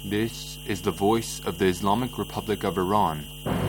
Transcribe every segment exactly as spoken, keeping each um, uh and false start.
This is the voice of the Islamic Republic of Iran.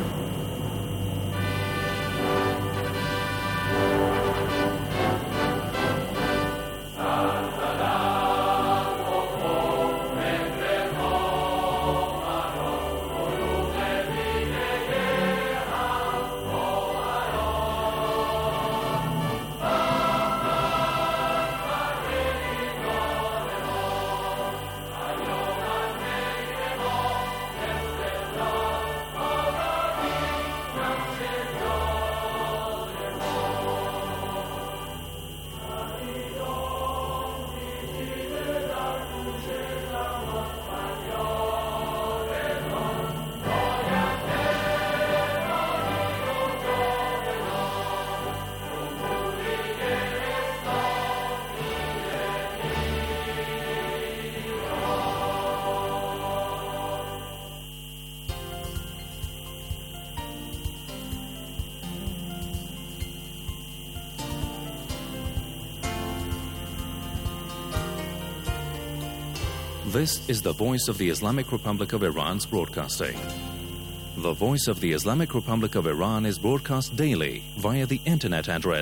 This is the voice of the Islamic Republic of Iran's broadcasting. The voice of the Islamic Republic of Iran is broadcast daily via the internet address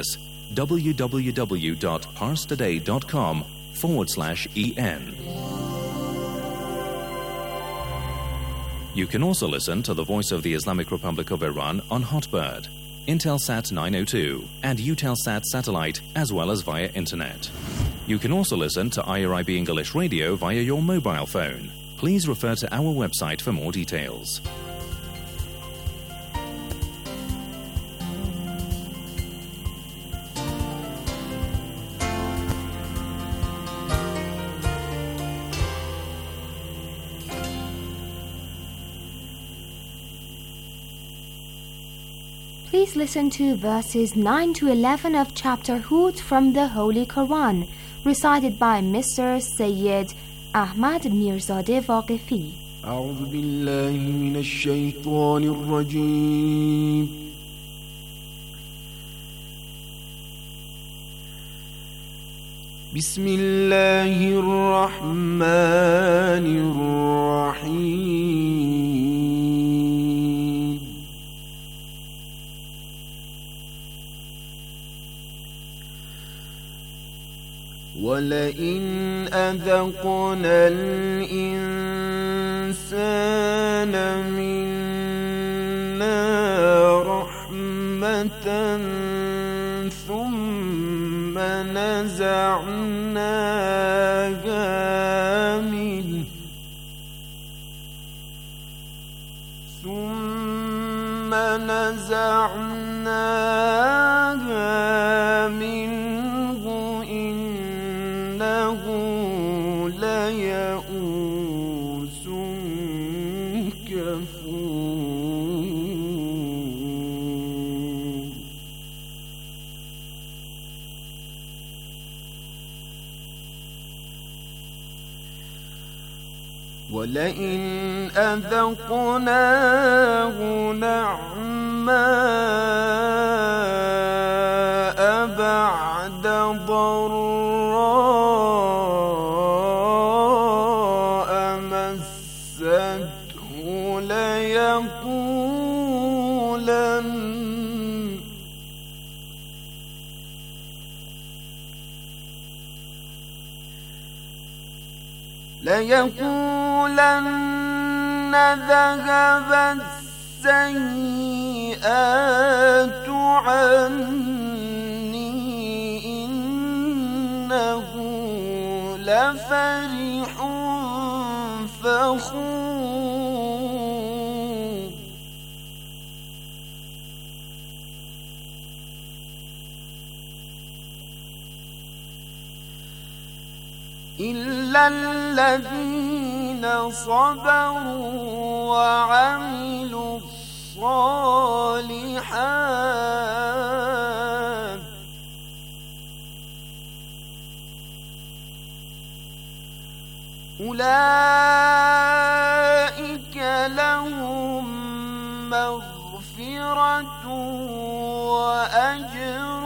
www.parstoday.com forward slash en. You can also listen to the voice of the Islamic Republic of Iran on Hotbird, Intelsat nine oh two, and Eutelsat satellite, as well as via internet. You can also listen to I R I B English Radio via your mobile phone. Please refer to our website for more details. Please listen to verses nine to eleven of chapter Hud from the Holy Quran, recited by Mister Sayyid Ahmad Mirzadeh Waqefi. أعوذ بالله من الشيطان الرجيم. بسم الله الرحمن الرحيم. ولئن أذقنا الإنسان منا رحمة ثم نزعناها منه ثم نزعناها منه ليئوس كفور. ولئن أذقناه نعماء بعد ضراء مسته ليقولن ليقولن ذهب السيئات عني إنه لفرح فخور. إلا الذين صبروا وعملوا الصالحات أولئك لهم مغفرة وأجر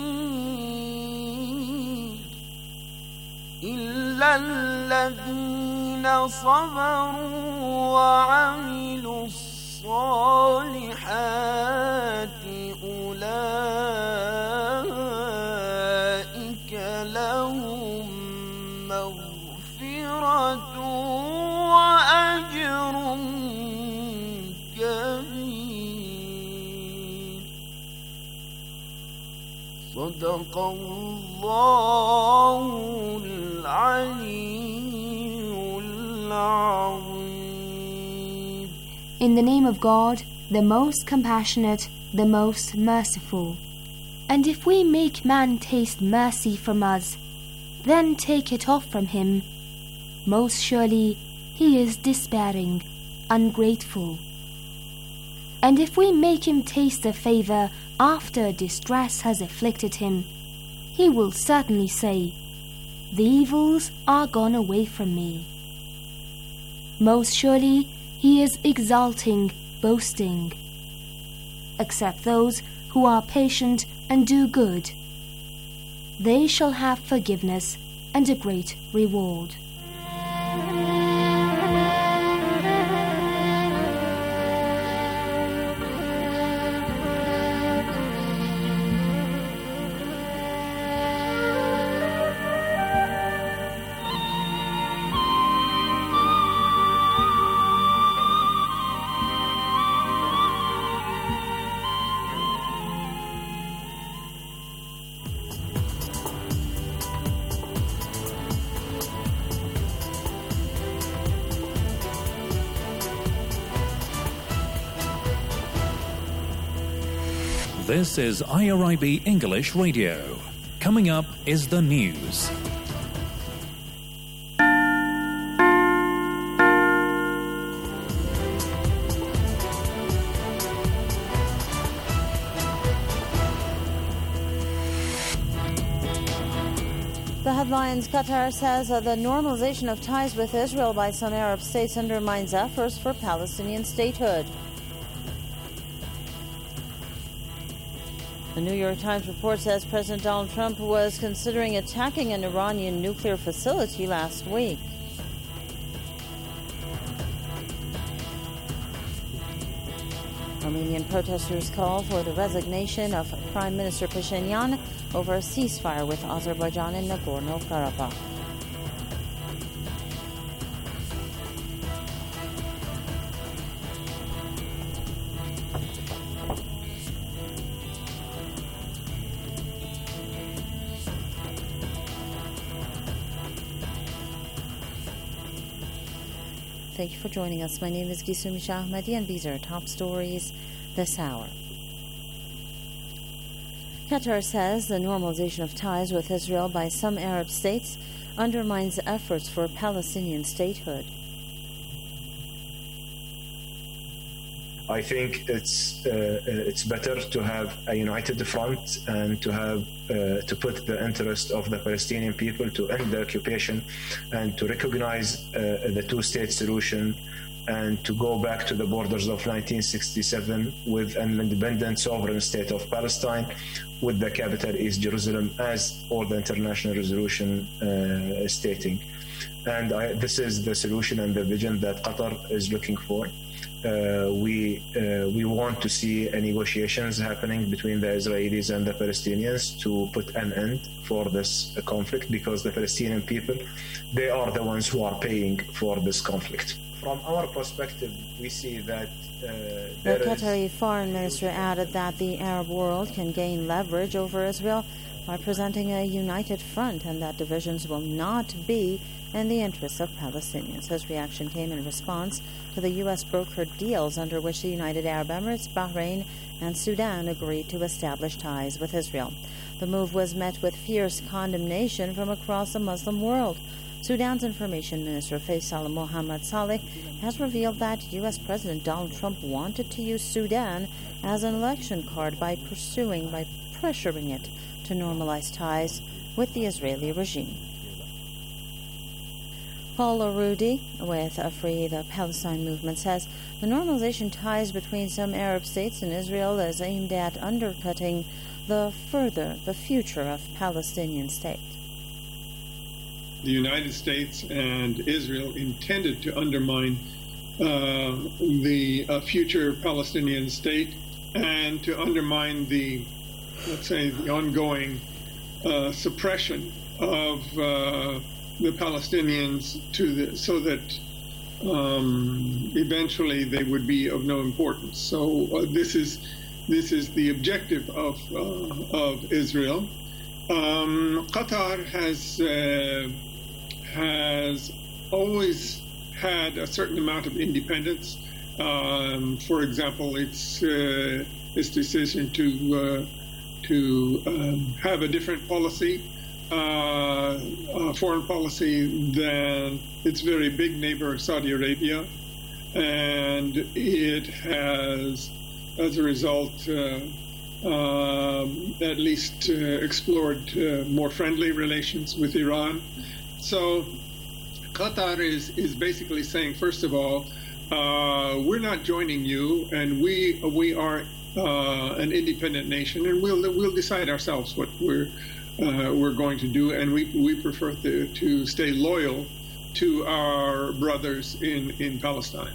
كبير. إلا الذين الذين صبروا وعملوا الصالحات أولئك لهم مغفرة وأجر كبير. صدق الله العلي العظيم. In the name of God, the most compassionate, the most merciful. And if we make man taste mercy from us, then take it off from him, most surely he is despairing, ungrateful. And if we make him taste a favor after distress has afflicted him, he will certainly say, "The evils are gone away from me." Most surely he is exulting, boasting. Except those who are patient and do good, they shall have forgiveness and a great reward. This is I R I B English Radio. Coming up is the news. The headlines: Qatar says uh, the normalization of ties with Israel by some Arab states undermines efforts for Palestinian statehood. The New York Times report says President Donald Trump was considering attacking an Iranian nuclear facility last week. Armenian protesters call for the resignation of Prime Minister Pashinyan over a ceasefire with Azerbaijan in Nagorno-Karabakh. Thank you for joining us. My name is Gisumi Shah Ahmadi, and these are top stories this hour. Qatar says the normalization of ties with Israel by some Arab states undermines efforts for Palestinian statehood. I think it's uh, it's better to have a united front and to have uh, to put the interest of the Palestinian people to end the occupation and to recognize uh, the two-state solution and to go back to the borders of nineteen sixty-seven with an independent sovereign state of Palestine with the capital East Jerusalem, as all the international resolution uh, is stating. And I, this is the solution and the vision that Qatar is looking for. Uh, we uh, we want to see uh, negotiations happening between the Israelis and the Palestinians to put an end for this uh, conflict, because the Palestinian people, they are the ones who are paying for this conflict. From our perspective, we see that uh, the Qatari foreign minister added that the Arab world can gain leverage over Israel by presenting a united front, and that divisions will not be in the interests of Palestinians. His reaction came in response to the U S brokered deals under which the United Arab Emirates, Bahrain, and Sudan agreed to establish ties with Israel. The move was met with fierce condemnation from across the Muslim world. Sudan's Information Minister Faisal Mohammed Saleh has revealed that U S President Donald Trump wanted to use Sudan as an election card by pursuing, by pressuring it to normalize ties with the Israeli regime. Paul Arudi with Free the Palestine movement says the normalization ties between some Arab states and Israel is aimed at undercutting the further the future of Palestinian state. the United States and Israel intended to undermine uh, the uh, future Palestinian state and to undermine the, let's say, the ongoing uh, suppression of uh, the Palestinians to the, so that um, eventually they would be of no importance. So uh, this is this is the objective of uh, of Israel. Um, Qatar has uh, has always had a certain amount of independence. Um, for example, its uh, its decision to uh, to um, have a different policy, uh, uh, foreign policy than its very big neighbor Saudi Arabia, and it has, as a result, uh, um, at least uh, explored uh, more friendly relations with Iran. So Qatar is, is basically saying, first of all, uh, we're not joining you, and we we are uh, an independent nation, and we'll we'll decide ourselves what we're uh, we're going to do, and we we prefer to, to stay loyal to our brothers in, in Palestine.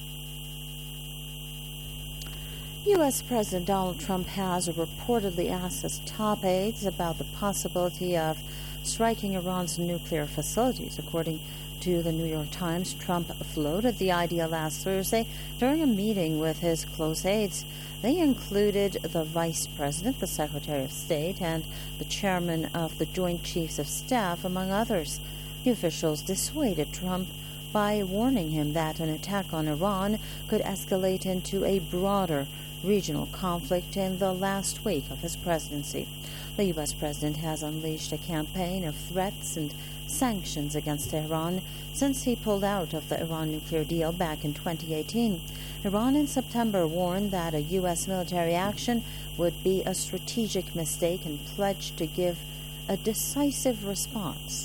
U S President Donald Trump has reportedly asked his top aides about the possibility of striking Iran's nuclear facilities. According to the New York Times, Trump floated the idea last Thursday during a meeting with his close aides. They included the Vice President, the Secretary of State, and the Chairman of the Joint Chiefs of Staff, among others. The officials dissuaded Trump by warning him that an attack on Iran could escalate into a broader regional conflict in the last week of his presidency. The U S president has unleashed a campaign of threats and sanctions against Iran since he pulled out of the Iran nuclear deal back in twenty eighteen. Iran in September warned that a U S military action would be a strategic mistake and pledged to give a decisive response.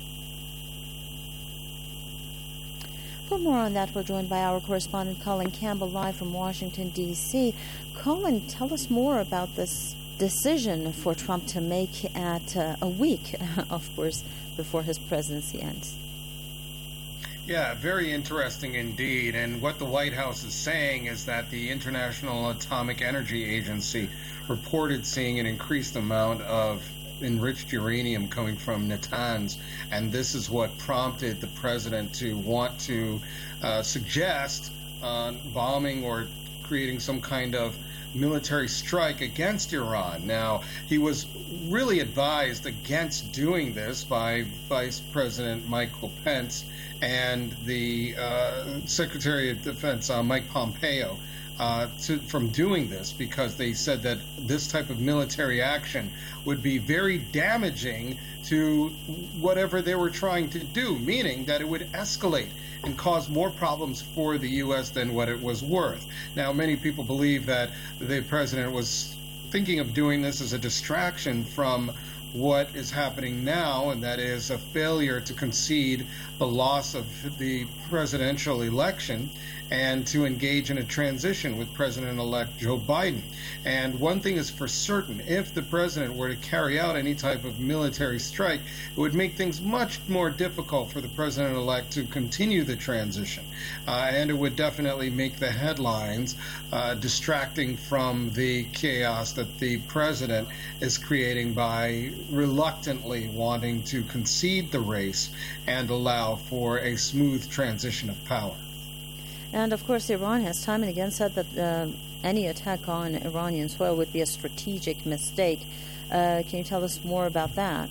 For more on that, we're joined by our correspondent Colin Campbell, live from Washington, D C Colin, tell us more about this decision for Trump to make at uh, a week, of course, before his presidency ends. Yeah, very interesting indeed. And what the White House is saying is that the International Atomic Energy Agency reported seeing an increased amount of enriched uranium coming from Natanz, and this is what prompted the president to want to uh, suggest uh, bombing or creating some kind of military strike against Iran. Now, he was really advised against doing this by Vice President Michael Pence and the uh, Secretary of Defense, uh, Mike Pompeo, Uh, to, from doing this, because they said that this type of military action would be very damaging to whatever they were trying to do, meaning that it would escalate and cause more problems for the U S than what it was worth. Now, many people believe that the president was thinking of doing this as a distraction from what is happening now, and that is a failure to concede the loss of the presidential election and to engage in a transition with President-elect Joe Biden. And one thing is for certain, if the president were to carry out any type of military strike, it would make things much more difficult for the president-elect to continue the transition. Uh, and it would definitely make the headlines, uh, distracting from the chaos that the president is creating by reluctantly wanting to concede the race and allow for a smooth transition of power. And, of course, Iran has time and again said that uh, any attack on Iranian soil would be a strategic mistake. Uh, can you tell us more about that?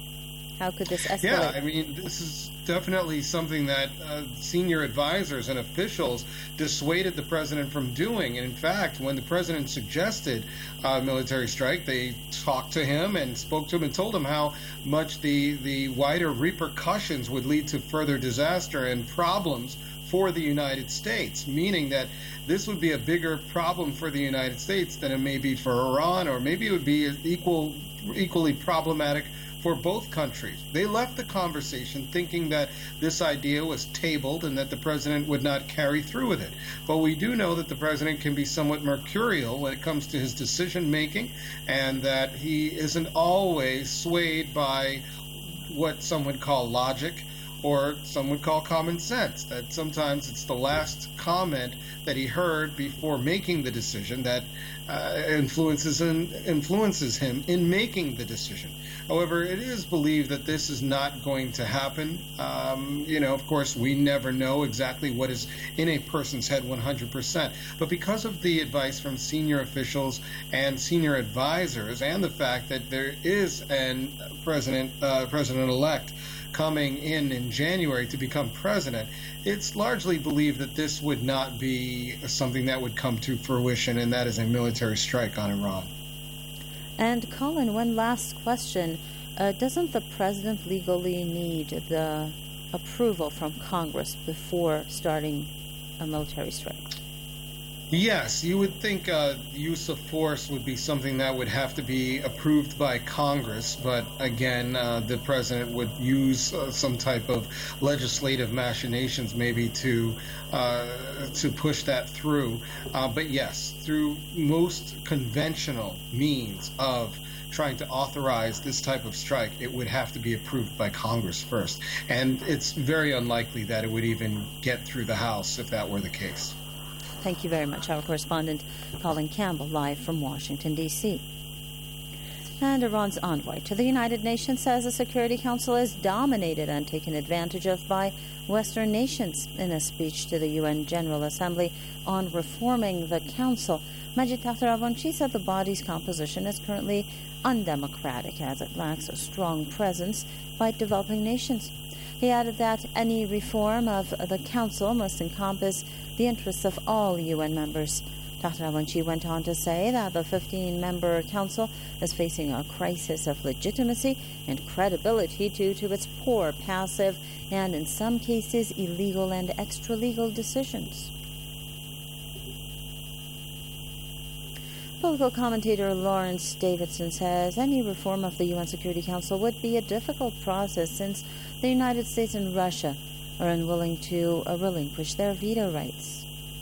How could this escalate? Yeah, I mean, this is definitely something that uh, senior advisors and officials dissuaded the president from doing. And, in fact, when the president suggested a military strike, they talked to him and spoke to him and told him how much the, the wider repercussions would lead to further disaster and problems for the United States, meaning that this would be a bigger problem for the United States than it may be for Iran, or maybe it would be equal, equally problematic for both countries. They left the conversation thinking that this idea was tabled and that the president would not carry through with it. But we do know that the president can be somewhat mercurial when it comes to his decision making, and that he isn't always swayed by what some would call logic, or some would call common sense, that sometimes it's the last comment that he heard before making the decision that uh, influences and influences him in making the decision. However, it is believed that this is not going to happen. Um, you know, of course, we never know exactly what is in a person's head one hundred percent. But because of the advice from senior officials and senior advisors, and the fact that there is an president, uh, president-elect coming in in January to become president, it's largely believed that this would not be something that would come to fruition, and that is a military strike on Iran. And Colin, one last question. Uh, doesn't the president legally need the approval from Congress before starting a military strike? Yes, you would think uh, use of force would be something that would have to be approved by Congress, but again, uh, the president would use uh, some type of legislative machinations maybe to uh, to push that through. Uh, but yes, through most conventional means of trying to authorize this type of strike, it would have to be approved by Congress first. And it's very unlikely that it would even get through the House if that were the case. Thank you very much. Our correspondent, Colin Campbell, live from Washington, D C And Iran's envoy to the United Nations says the Security Council is dominated and taken advantage of by Western nations. In a speech to the U N General Assembly on reforming the Council, Majid Takhtravanchi said the body's composition is currently undemocratic as it lacks a strong presence by developing nations. He added that any reform of the Council must encompass the interests of all U N members. Takhtravanchi went on to say that the fifteen-member Council is facing a crisis of legitimacy and credibility due to its poor, passive, and in some cases illegal and extra-legal decisions. Political commentator Lawrence Davidson says any reform of the U N Security Council would be a difficult process since the United States and Russia are unwilling to uh, relinquish their veto rights.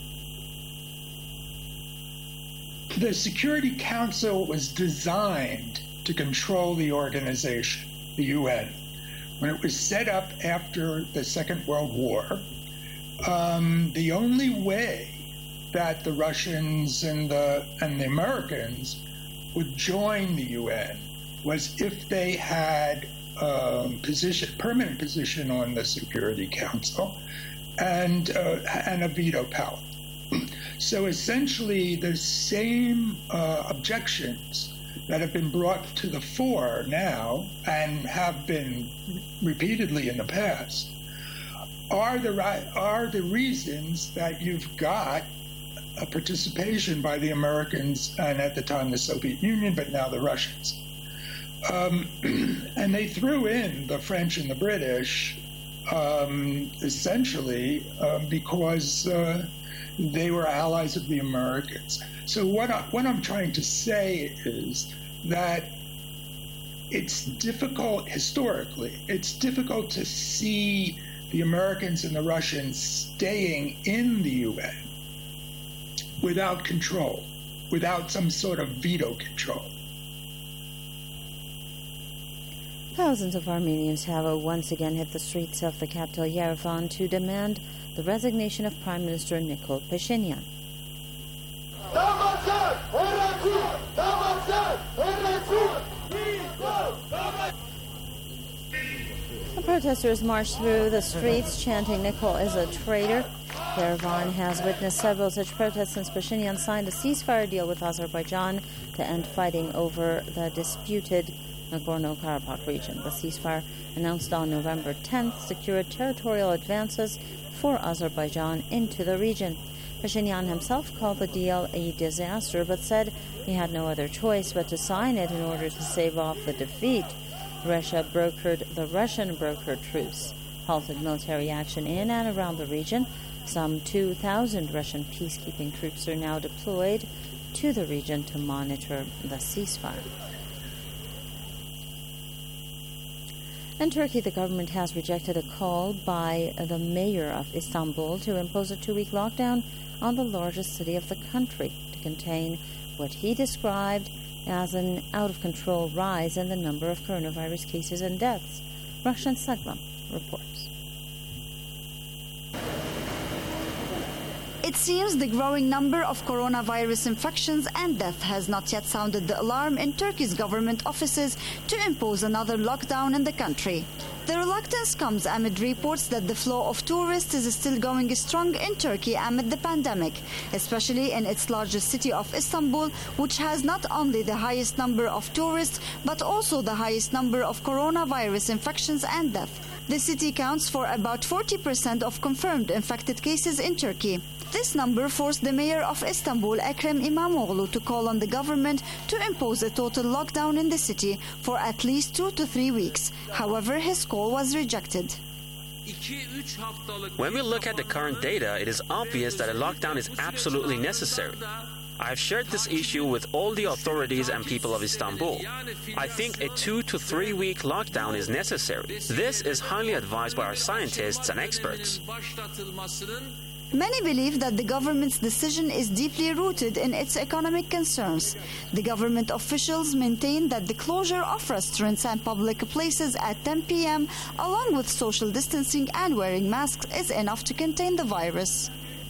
The Security Council was designed to control the organization, the U N. When it was set up after the Second World War, um, the only way that the Russians and the and the Americans would join the U N was if they had um, position, permanent position on the Security Council and uh, and a veto power. So essentially, the same uh, objections that have been brought to the fore now and have been repeatedly in the past are the are the reasons that you've got a participation by the Americans and at the time the Soviet Union, but now the Russians. Um, and they threw in the French and the British um, essentially um, because uh, they were allies of the Americans. So what, I, what I'm trying to say is that it's difficult historically, it's difficult to see the Americans and the Russians staying in the U N without control, without some sort of veto control. Thousands of Armenians have once again hit the streets of the capital Yerevan to demand the resignation of Prime Minister Nikol Pashinyan. The protesters marched through the streets chanting Nikol is a traitor. Yerevan has witnessed several such protests since Pashinyan signed a ceasefire deal with Azerbaijan to end fighting over the disputed Nagorno-Karabakh region. The ceasefire, announced on November tenth, secured territorial advances for Azerbaijan into the region. Pashinyan himself called the deal a disaster, but said he had no other choice but to sign it in order to stave off the defeat. Russia brokered the Russian-brokered truce, halted military action in and around the region. Some two thousand Russian peacekeeping troops are now deployed to the region to monitor the ceasefire. In Turkey, the government has rejected a call by the mayor of Istanbul to impose a two-week lockdown on the largest city of the country to contain what he described as an out-of-control rise in the number of coronavirus cases and deaths. Rushan Saglam reports. It seems the growing number of coronavirus infections and death has not yet sounded the alarm in Turkey's government offices to impose another lockdown in the country. The reluctance comes amid reports that the flow of tourists is still going strong in Turkey amid the pandemic, especially in its largest city of Istanbul, which has not only the highest number of tourists, but also the highest number of coronavirus infections and death. The city counts for about forty percent of confirmed infected cases in Turkey. This number forced the mayor of Istanbul, Ekrem İmamoğlu, to call on the government to impose a total lockdown in the city for at least two to three weeks. However, his call was rejected. When we look at the current data, it is obvious that a lockdown is absolutely necessary. I have shared this issue with all the authorities and people of Istanbul. I think a two to three week lockdown is necessary. This is highly advised by our scientists and experts. Many believe that the government's decision is deeply rooted in its economic concerns. The government officials maintain that the closure of restaurants and public places at ten p.m., along with social distancing and wearing masks, is enough to contain the virus.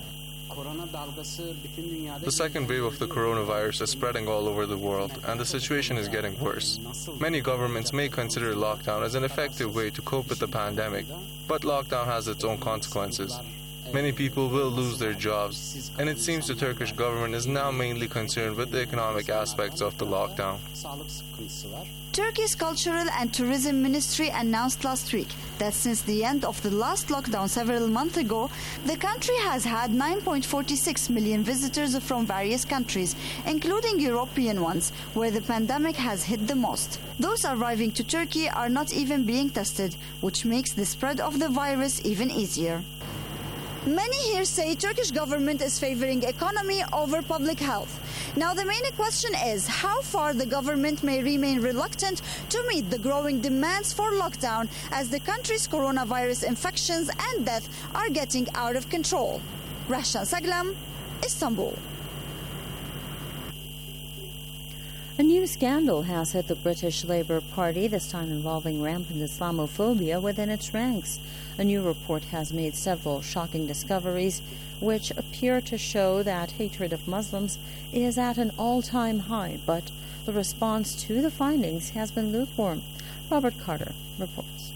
The second wave of the coronavirus is spreading all over the world, and the situation is getting worse. Many governments may consider lockdown as an effective way to cope with the pandemic, but lockdown has its own consequences. Many people will lose their jobs, and it seems the Turkish government is now mainly concerned with the economic aspects of the lockdown. Turkey's Cultural and Tourism Ministry announced last week that since the end of the last lockdown several months ago, the country has had nine point four six million visitors from various countries, including European ones, where the pandemic has hit the most. Those arriving to Turkey are not even being tested, which makes the spread of the virus even easier. Many here say Turkish government is favoring economy over public health. Now the main question is how far the government may remain reluctant to meet the growing demands for lockdown as the country's coronavirus infections and death are getting out of control. Rushan Saglam, Istanbul. A new scandal has hit the British Labour Party, this time involving rampant Islamophobia within its ranks. A new report has made several shocking discoveries which appear to show that hatred of Muslims is at an all-time high, but the response to the findings has been lukewarm. Robert Carter reports.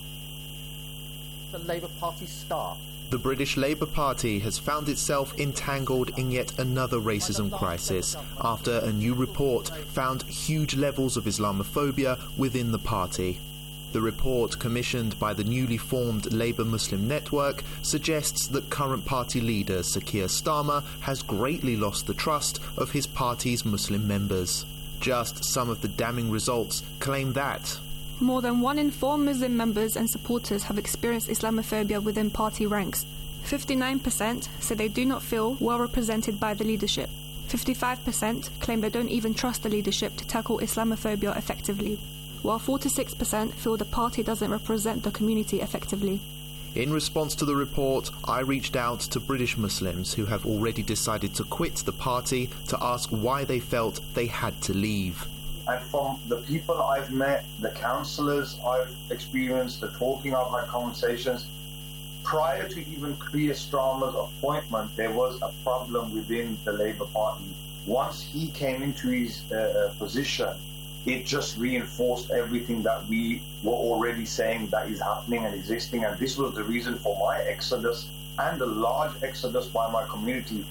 The Labour Party star. The British Labour Party has found itself entangled in yet another racism crisis after a new report found huge levels of Islamophobia within the party. The report, commissioned by the newly formed Labour Muslim Network, suggests that current party leader Sir Keir Starmer has greatly lost the trust of his party's Muslim members. Just some of the damning results claim that more than one in four Muslim members and supporters have experienced Islamophobia within party ranks. fifty-nine percent say they do not feel well represented by the leadership. fifty-five percent claim they don't even trust the leadership to tackle Islamophobia effectively, while forty-six percent feel the party doesn't represent the community effectively. In response to the report, I reached out to British Muslims who have already decided to quit the party to ask why they felt they had to leave. And from the people I've met, the councillors I've experienced, the talking I've had conversations, prior to even Keir Starmer's appointment, there was a problem within the Labour Party. Once he came into his uh, position, it just reinforced everything that we were already saying that is happening and existing. And this was the reason for my exodus and the large exodus by my community.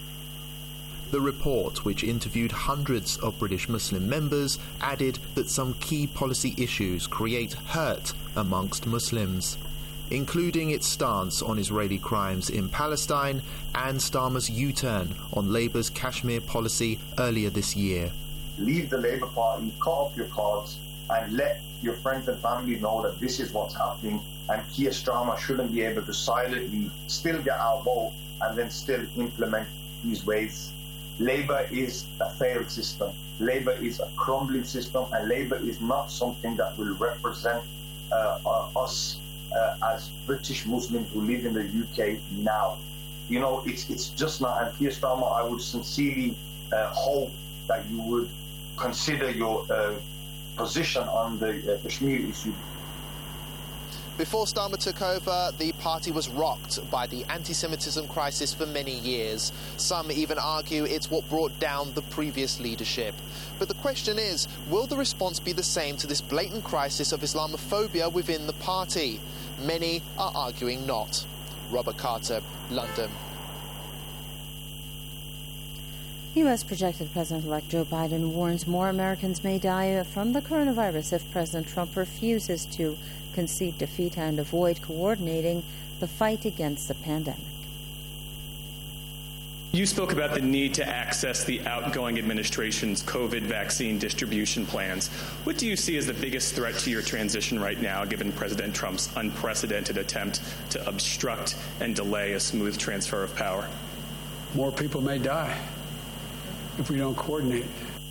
The report, which interviewed hundreds of British Muslim members, added that some key policy issues create hurt amongst Muslims, including its stance on Israeli crimes in Palestine and Starmer's U-turn on Labour's Kashmir policy earlier this year. Leave the Labour Party, cut off your cards, and let your friends and family know that this is what's happening, and Keir Starmer shouldn't be able to silently still get our vote and then still implement these ways. Labour is a failed system. Labour is a crumbling system, and Labour is not something that will represent uh, uh, us uh, as British Muslims who live in the U K now. You know, it's it's just not. And Keir Starmer, I would sincerely uh, hope that you would consider your uh, position on the uh, Kashmir issue. Before Starmer took over, the party was rocked by the anti-Semitism crisis for many years. Some even argue it's what brought down the previous leadership. But the question is, will the response be the same to this blatant crisis of Islamophobia within the party? Many are arguing not. Robert Carter, London. U S projected President-elect Joe Biden warns more Americans may die from the coronavirus if President Trump refuses to concede defeat and avoid coordinating the fight against the pandemic. You spoke about the need to access the outgoing administration's COVID vaccine distribution plans. What do you see as the biggest threat to your transition right now, given President Trump's unprecedented attempt to obstruct and delay a smooth transfer of power? More people may die if we don't coordinate.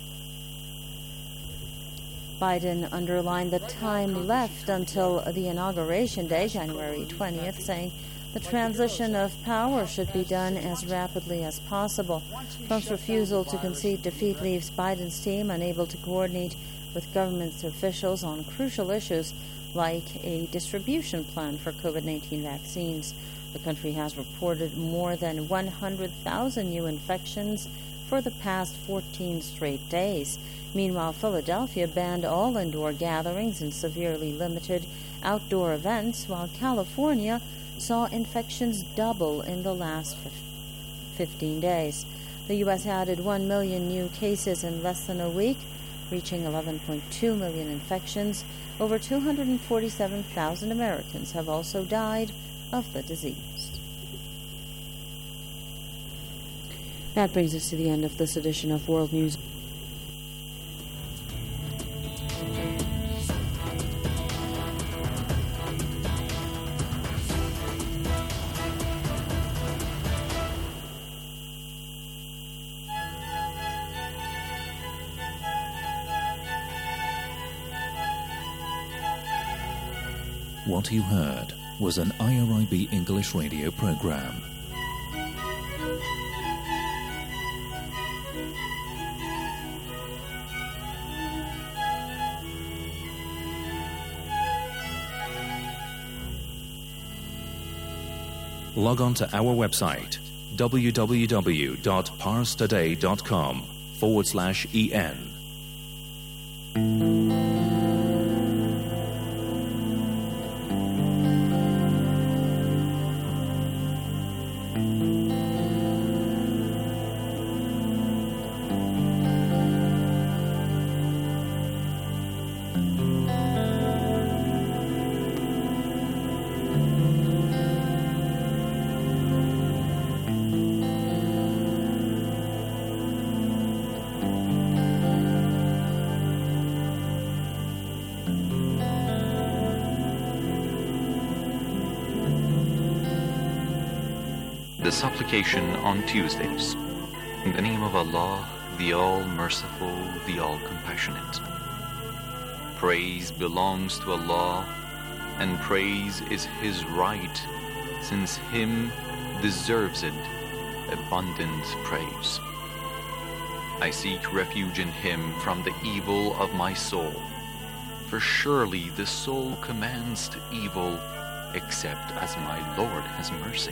Biden underlined the time left until the inauguration day, January twentieth, saying the transition of power should be done as rapidly as possible. Trump's refusal to concede defeat leaves Biden's team unable to coordinate with government officials on crucial issues like a distribution plan for COVID nineteen vaccines. The country has reported more than one hundred thousand new infections for the past fourteen straight days. Meanwhile, Philadelphia banned all indoor gatherings and severely limited outdoor events, while California saw infections double in the last fifteen days. The U S added one million new cases in less than a week, reaching eleven point two million infections. Over two hundred forty-seven thousand Americans have also died of the disease. That brings us to the end of this edition of World News. What you heard was an I R I B English radio program. Log on to our website, www.parstoday.com forward slash en. The supplication on Tuesdays. In the name of Allah, the All-Merciful, the All-Compassionate. Praise belongs to Allah, and praise is His right, since Him deserves it, abundant praise. I seek refuge in Him from the evil of my soul, for surely the soul commands to evil, except as my Lord has mercy.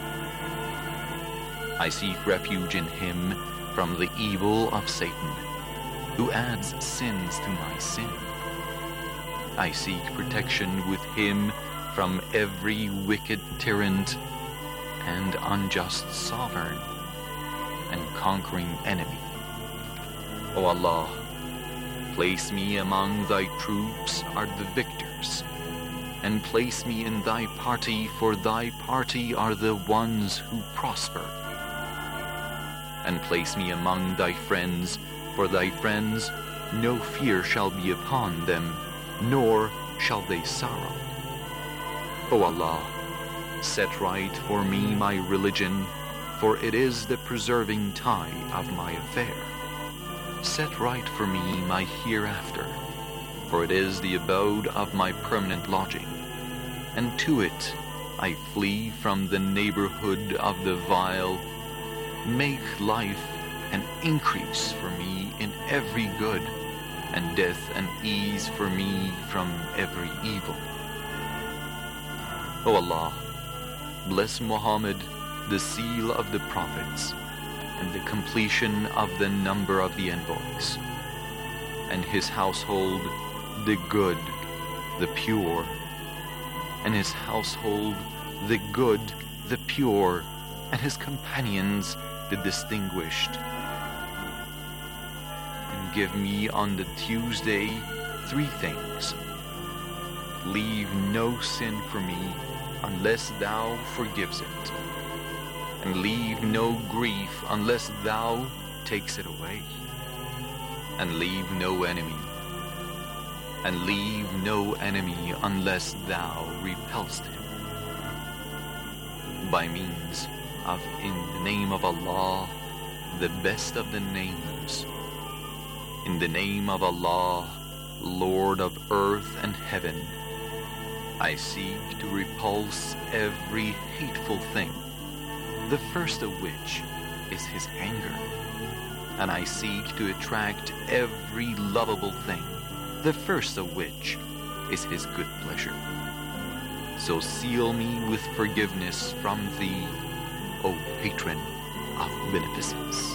I seek refuge in Him from the evil of Satan, who adds sins to my sin. I seek protection with Him from every wicked tyrant and unjust sovereign and conquering enemy. O Allah, place me among Thy troops are the victors, and place me in Thy party, for Thy party are the ones who prosper. And place me among Thy friends, for Thy friends no fear shall be upon them, nor shall they sorrow. O Allah, set right for me my religion, for it is the preserving tie of my affair. Set right for me my hereafter, for it is the abode of my permanent lodging, and to it I flee from the neighborhood of the vile. Make life an increase for me in every good, and death an ease for me from every evil. O Allah, bless Muhammad, the seal of the prophets, and the completion of the number of the envoys, and his household, the good, the pure, and his household, the good, the pure, and his companions, the distinguished. And give me on the Tuesday three things. Leave no sin for me unless thou forgives it, and leave no grief unless thou takes it away, and leave no enemy, and leave no enemy unless thou repelst him. By means of in the name of Allah, the best of the names, in the name of Allah, Lord of earth and heaven, I seek to repulse every hateful thing, the first of which is his anger, and I seek to attract every lovable thing, the first of which is his good pleasure. So seal me with forgiveness from thee, O patron of beneficence.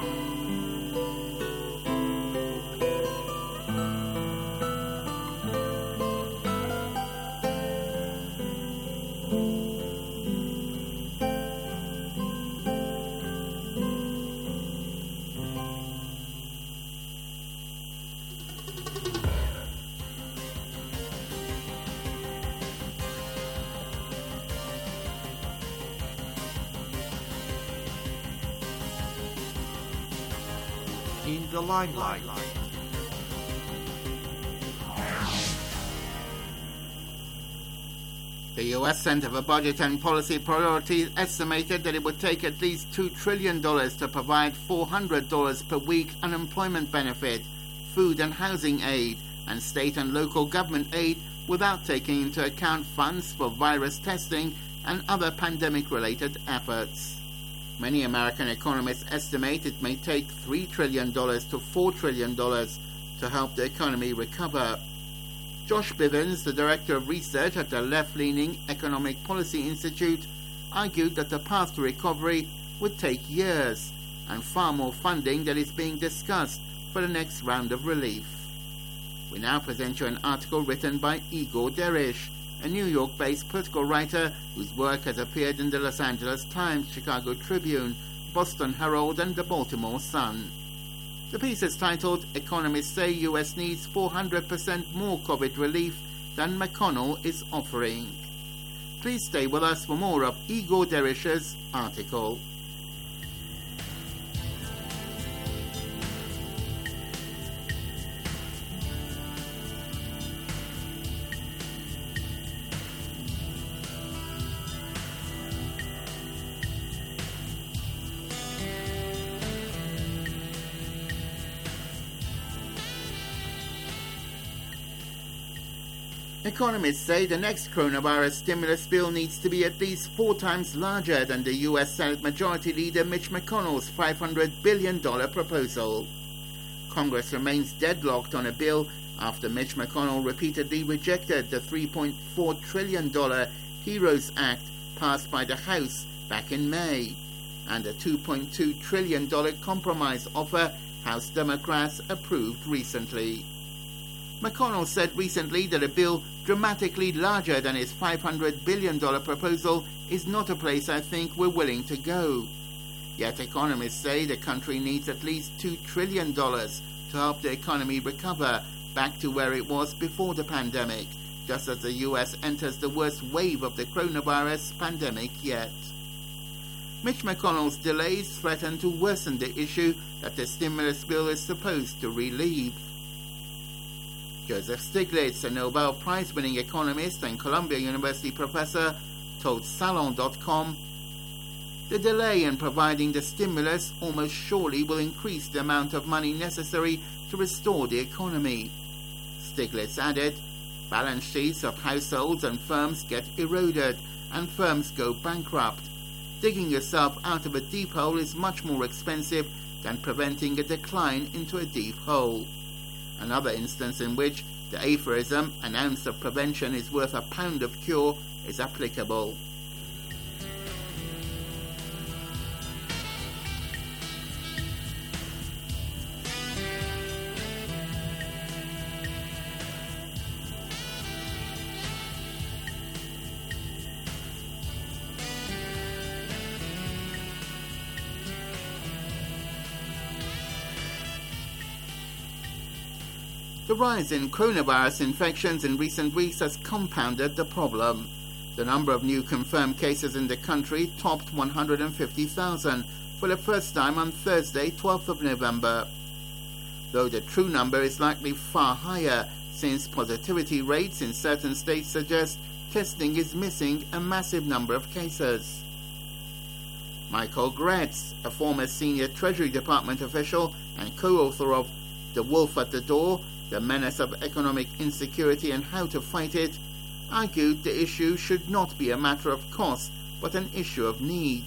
In the limelight. The U S Center for Budget and Policy Priorities estimated that it would take at least two trillion dollars to provide four hundred dollars per week unemployment benefit, food and housing aid, and state and local government aid without taking into account funds for virus testing and other pandemic-related efforts. Many American economists estimate it may take three trillion dollars to four trillion dollars to help the economy recover. Josh Bivens, the director of research at the left-leaning Economic Policy Institute, argued that the path to recovery would take years and far more funding that is being discussed for the next round of relief. We now present you an article written by Igor Derish, a New York-based political writer whose work has appeared in the Los Angeles Times, Chicago Tribune, Boston Herald, and the Baltimore Sun. The piece is titled, "Economists Say U S Needs four hundred percent More COVID Relief Than McConnell is Offering." Please stay with us for more of Igor Derish's article. Economists say the next coronavirus stimulus bill needs to be at least four times larger than the U S Senate Majority Leader Mitch McConnell's five hundred billion dollars proposal. Congress remains deadlocked on a bill after Mitch McConnell repeatedly rejected the three point four trillion dollars HEROES Act passed by the House back in May, and a two point two trillion dollars compromise offer House Democrats approved recently. McConnell said recently that a bill dramatically larger than his five hundred billion dollars proposal is not a place I think we're willing to go. Yet economists say the country needs at least two trillion dollars to help the economy recover back to where it was before the pandemic, just as the U S enters the worst wave of the coronavirus pandemic yet. Mitch McConnell's delays threaten to worsen the issue that the stimulus bill is supposed to relieve. Joseph Stiglitz, a Nobel Prize-winning economist and Columbia University professor, told Salon dot com, "The delay in providing the stimulus almost surely will increase the amount of money necessary to restore the economy." Stiglitz added, "Balance sheets of households and firms get eroded, and firms go bankrupt. Digging yourself out of a deep hole is much more expensive than preventing a decline into a deep hole." Another instance in which The aphorism, an ounce of prevention is worth a pound of cure, is applicable. The rise in coronavirus infections in recent weeks has compounded the problem. The number of new confirmed cases in the country topped one hundred fifty thousand for the first time on Thursday, twelfth of November. Though the true number is likely far higher, since positivity rates in certain states suggest testing is missing a massive number of cases. Michael Gretz, a former senior Treasury Department official and co-author of The Wolf at the Door, The Menace of Economic Insecurity and How to Fight It, argued the issue should not be a matter of cost, but an issue of need.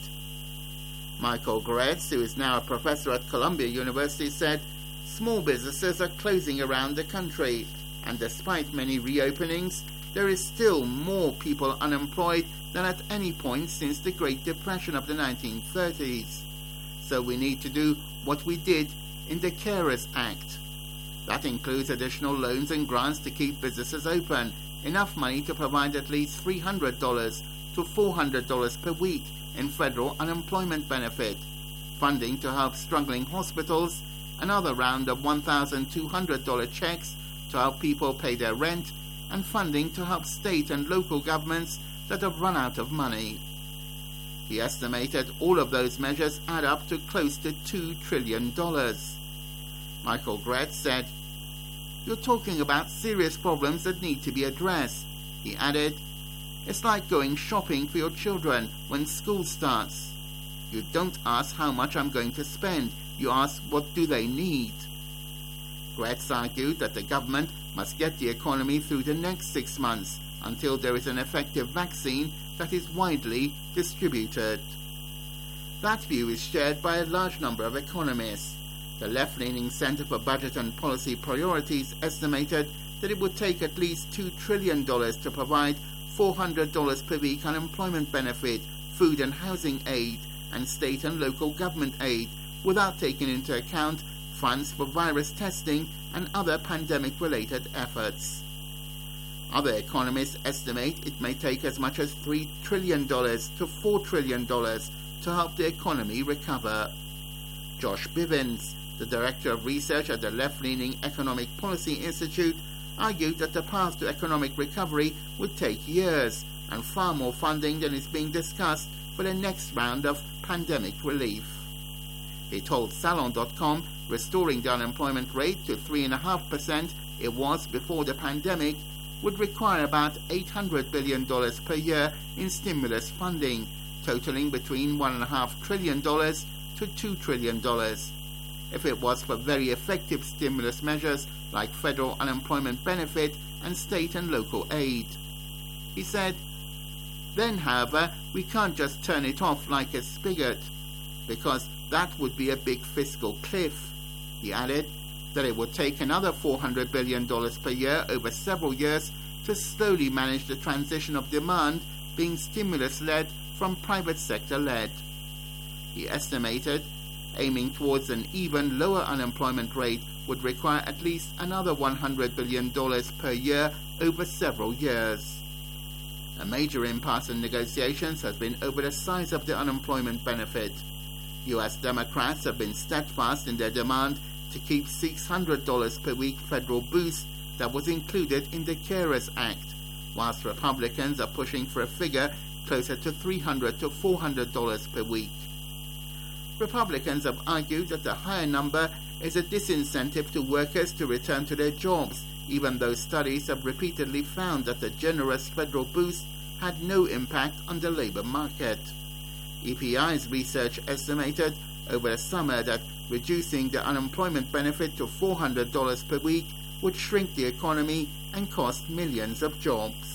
Michael Gretz, who is now a professor at Columbia University, said small businesses are closing around the country, and despite many reopenings, there is still more people unemployed than at any point since the Great Depression of the nineteen thirties. So we need to do what we did in the Carers Act. That includes additional loans and grants to keep businesses open, enough money to provide at least three hundred dollars to four hundred dollars per week in federal unemployment benefit, funding to help struggling hospitals, another round of one thousand two hundred dollars checks to help people pay their rent, and funding to help state and local governments that have run out of money. He estimated all of those measures add up to close to two trillion dollars. Michael Gretz said, "You're talking about serious problems that need to be addressed." He added, "It's like going shopping for your children when school starts. You don't ask how much I'm going to spend, you ask what do they need." Gretz argued that the government must get the economy through the next six months until there is an effective vaccine that is widely distributed. That view is shared by a large number of economists. The left-leaning Center for Budget and Policy Priorities estimated that it would take at least two trillion dollars to provide four hundred dollars per week unemployment benefit, food and housing aid, and state and local government aid, without taking into account funds for virus testing and other pandemic-related efforts. Other economists estimate it may take as much as three trillion dollars to four trillion dollars to help the economy recover. Josh Bivens, the Director of Research at the left-leaning Economic Policy Institute, argued that the path to economic recovery would take years and far more funding than is being discussed for the next round of pandemic relief. He told Salon dot com restoring the unemployment rate to three point five percent it was before the pandemic would require about eight hundred billion dollars per year in stimulus funding, totaling between one point five trillion dollars to two trillion dollars. If it was for very effective stimulus measures like federal unemployment benefit and state and local aid. He said, "Then, however, we can't just turn it off like a spigot, because that would be a big fiscal cliff." He added that it would take another four hundred billion dollars per year over several years to slowly manage the transition of demand being stimulus-led from private sector-led. He estimated aiming towards an even lower unemployment rate would require at least another one hundred billion dollars per year over several years. A major impasse in negotiations has been over the size of the unemployment benefit. U S Democrats have been steadfast in their demand to keep six hundred dollars per week federal boost that was included in the Carers Act, whilst Republicans are pushing for a figure closer to three hundred to four hundred dollars per week. Republicans have argued that the higher number is a disincentive to workers to return to their jobs, even though studies have repeatedly found that the generous federal boost had no impact on the labor market. E P I's research estimated over the summer that reducing the unemployment benefit to four hundred dollars per week would shrink the economy and cost millions of jobs.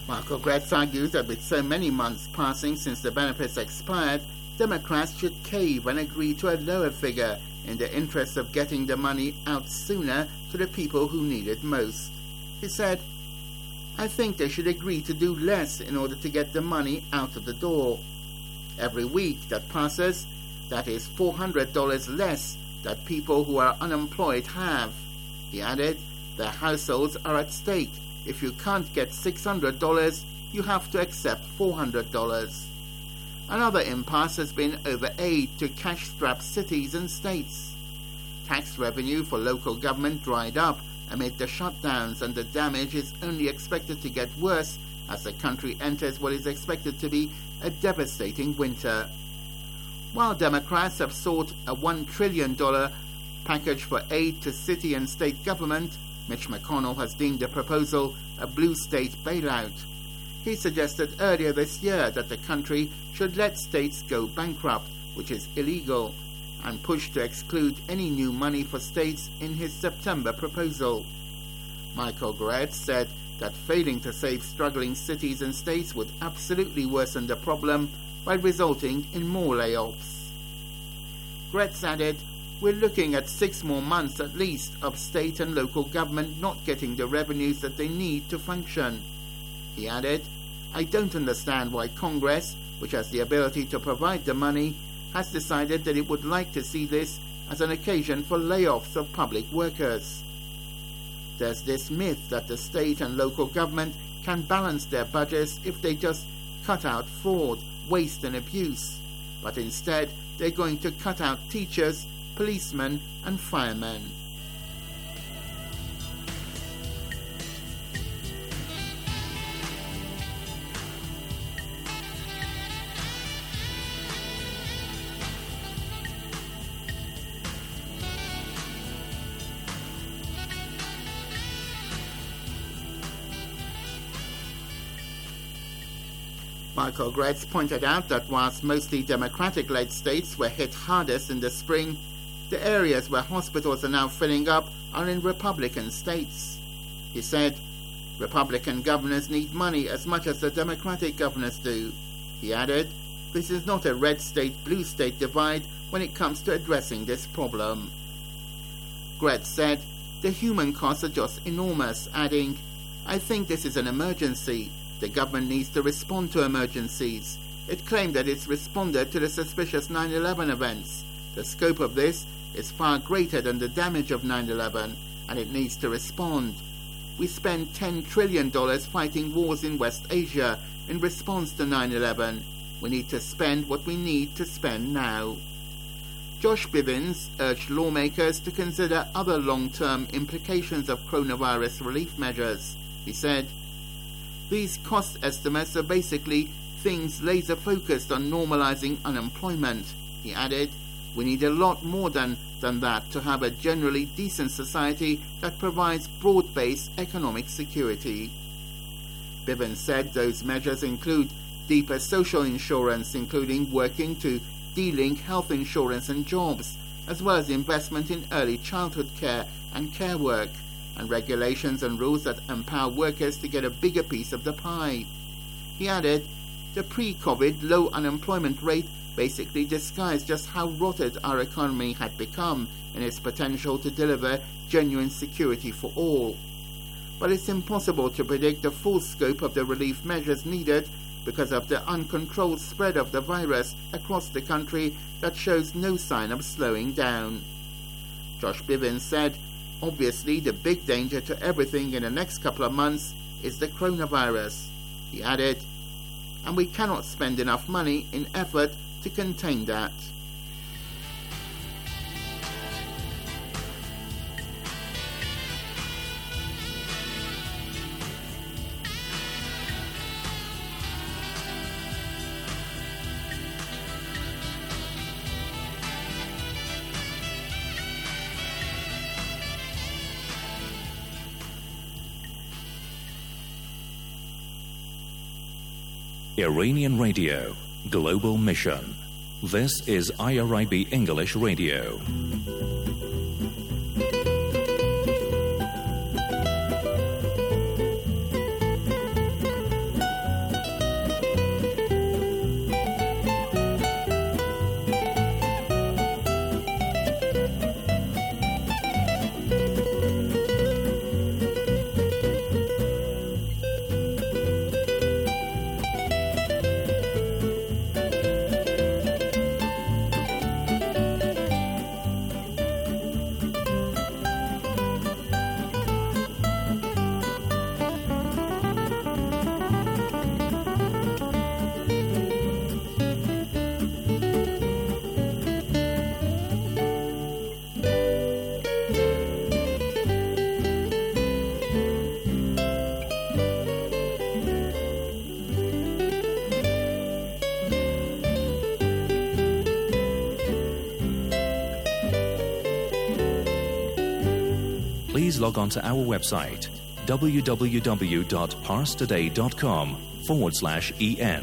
Marco Gretz argues that with so many months passing since the benefits expired, Democrats should cave and agree to a lower figure in the interest of getting the money out sooner to the people who need it most. He said, I think they should agree to do less in order to get the money out of the door. Every week that passes, that is four hundred dollars less that people who are unemployed have. He added, their households are at stake. If you can't get six hundred dollars, you have to accept four hundred dollars. Another impasse has been over aid to cash-strapped cities and states. Tax revenue for local government dried up amid the shutdowns, and the damage is only expected to get worse as the country enters what is expected to be a devastating winter. While Democrats have sought a one trillion dollars package for aid to city and state government, Mitch McConnell has deemed the proposal a blue state bailout. He suggested earlier this year that the country should let states go bankrupt, which is illegal, and pushed to exclude any new money for states in his September proposal. Michael Gretz said that failing to save struggling cities and states would absolutely worsen the problem by resulting in more layoffs. Gretz added, we're looking at six more months at least of state and local government not getting the revenues that they need to function. He added, I don't understand why Congress, which has the ability to provide the money, has decided that it would like to see this as an occasion for layoffs of public workers. There's this myth that the state and local government can balance their budgets if they just cut out fraud, waste and abuse, but instead they're going to cut out teachers, policemen and firemen. Michael Gretz pointed out that whilst mostly Democratic-led states were hit hardest in the spring, the areas where hospitals are now filling up are in Republican states. He said, Republican governors need money as much as the Democratic governors do. He added, this is not a red state-blue state divide when it comes to addressing this problem. Gretz said, the human costs are just enormous, adding, I think this is an emergency. The government needs to respond to emergencies. It claimed that it's responded to the suspicious nine eleven events. The scope of this is far greater than the damage of nine eleven, and it needs to respond. We spend ten trillion dollars fighting wars in West Asia in response to nine eleven. We need to spend what we need to spend now. Josh Bivens urged lawmakers to consider other long-term implications of coronavirus relief measures. He said, these cost estimates are basically things laser-focused on normalizing unemployment. He added, we need a lot more than, than that to have a generally decent society that provides broad-based economic security. Bivens said those measures include deeper social insurance, including working to de-link health insurance and jobs, as well as investment in early childhood care and care work, and regulations and rules that empower workers to get a bigger piece of the pie. He added, the pre-COVID low unemployment rate basically disguised just how rotted our economy had become in its potential to deliver genuine security for all. But it's impossible to predict the full scope of the relief measures needed because of the uncontrolled spread of the virus across the country that shows no sign of slowing down. Josh Bivens said, obviously, the big danger to everything in the next couple of months is the coronavirus. He added, and we cannot spend enough money in effort to contain that. Iranian Radio, Global Mission. This is I R I B English Radio. please log on to our website www.parstoday.com forward slash en.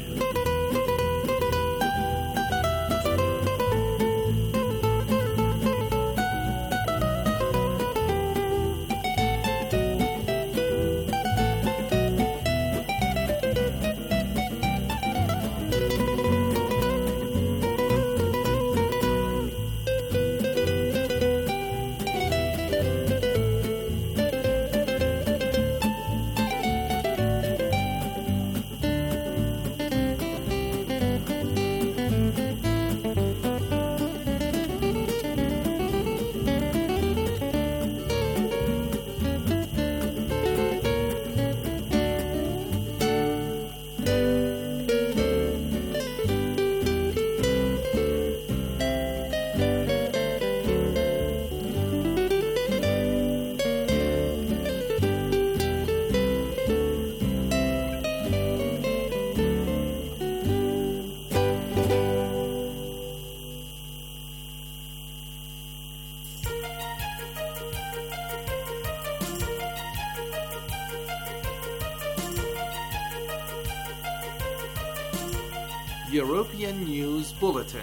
European News Bulletin.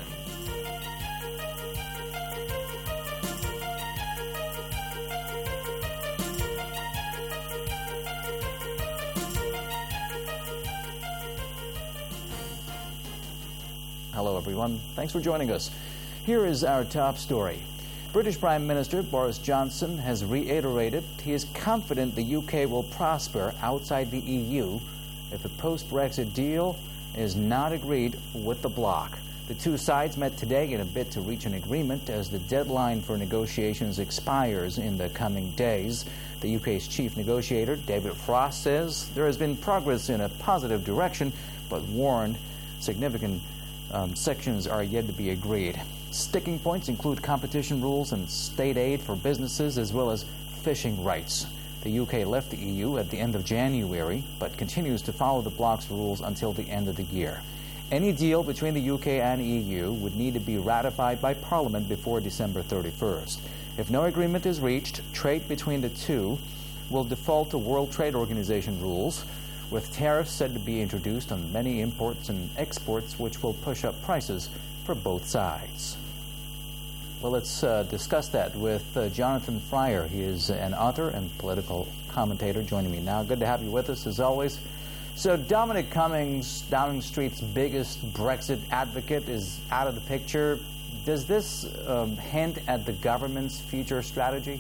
Hello everyone, thanks for joining us. Here is our top story. British Prime Minister Boris Johnson has reiterated he is confident the U K will prosper outside the E U if a post-Brexit deal is not agreed with the bloc. The two sides met today in a bid to reach an agreement as the deadline for negotiations expires in the coming days. The U K's chief negotiator, David Frost, says there has been progress in a positive direction, but warned significant um, sections are yet to be agreed. Sticking points include competition rules and state aid for businesses, as well as fishing rights. The U K left the E U at the end of January, but continues to follow the bloc's rules until the end of the year. Any deal between the U K and E U would need to be ratified by Parliament before December thirty-first. If no agreement is reached, trade between the two will default to World Trade Organization rules, with tariffs said to be introduced on many imports and exports, which will push up prices for both sides. Well, let's uh, discuss that with uh, Jonathan Fryer. He is an author and political commentator joining me now. Good to have you with us, as always. So Dominic Cummings, Downing Street's biggest Brexit advocate, is out of the picture. Does this um, hint at the government's future strategy?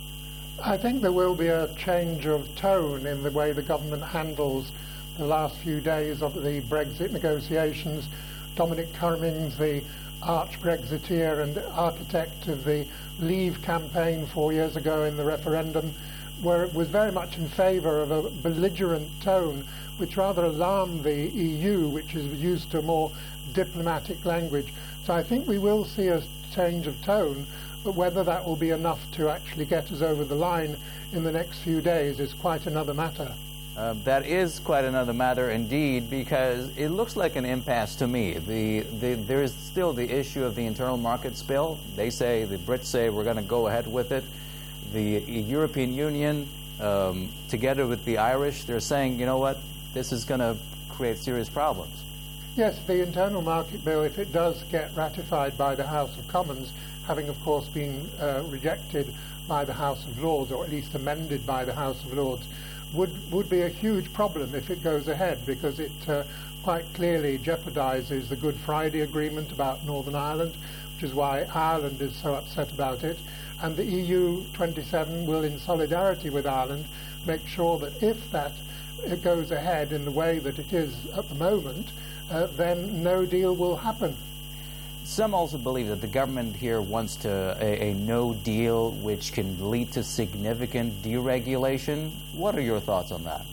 I think there will be a change of tone in the way the government handles the last few days of the Brexit negotiations. Dominic Cummings, the arch-Brexiteer and architect of the Leave campaign four years ago in the referendum, where it was very much in favour of a belligerent tone, which rather alarmed the E U, which is used to a more diplomatic language. So I think we will see a change of tone, but whether that will be enough to actually get us over the line in the next few days is quite another matter. Uh, that is quite another matter indeed, because it looks like an impasse to me. The, the, there is still the issue of the internal markets bill. They say, the Brits say, we're going to go ahead with it. The European Union, um, together with the Irish, they're saying, you know what, this is going to create serious problems. Yes, the internal market bill, if it does get ratified by the House of Commons, having of course been uh, rejected by the House of Lords, or at least amended by the House of Lords, would would be a huge problem if it goes ahead, because it uh, quite clearly jeopardizes the Good Friday Agreement about Northern Ireland, which is why Ireland is so upset about it. And the E U twenty-seven will, in solidarity with Ireland, make sure that if that it goes ahead in the way that it is at the moment, uh, then no deal will happen. Some also believe that the government here wants to a, a no deal which can lead to significant deregulation. What are your thoughts on that?